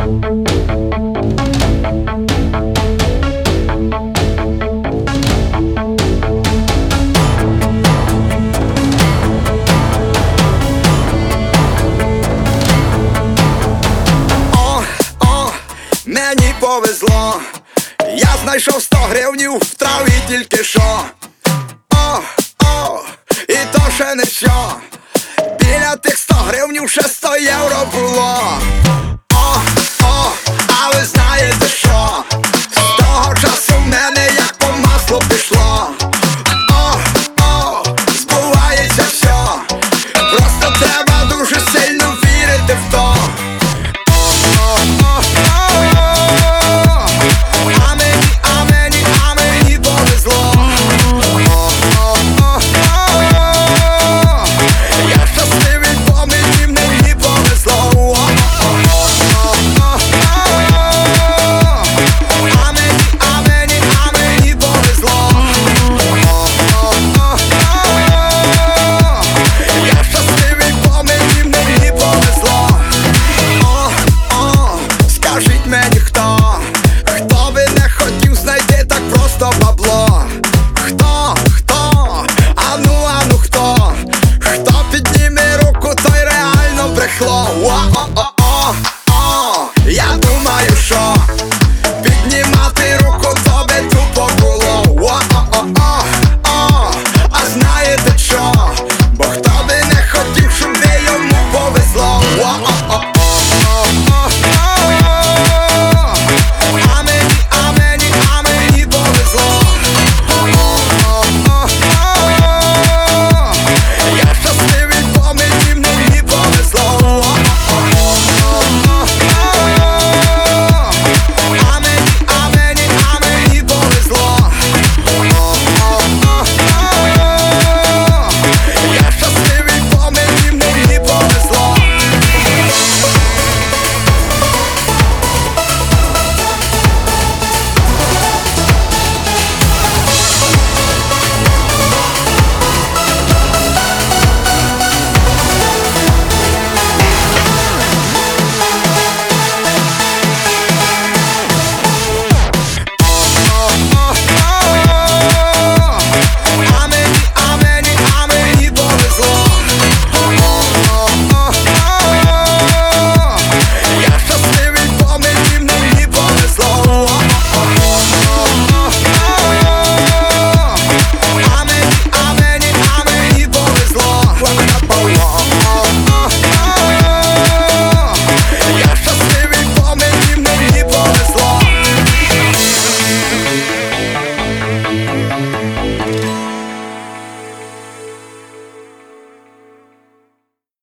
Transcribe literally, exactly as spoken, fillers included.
Мені повезло, я знайшов сто гривнів в траві тільки що. О, о, і то ще не що. Біля тих сто гривнів ще сто євро було. О, о, а ви знаєте що? З того часу в мене як по маслу пішло. О, о, збувається все. Просто треба дуже сильно вірити в то. Мені хто, хто би не хотів знайти так просто бабло? Хто, хто, ану, ану хто? Хто підніме руку, той реально брехло. О-о-о-о, я думаю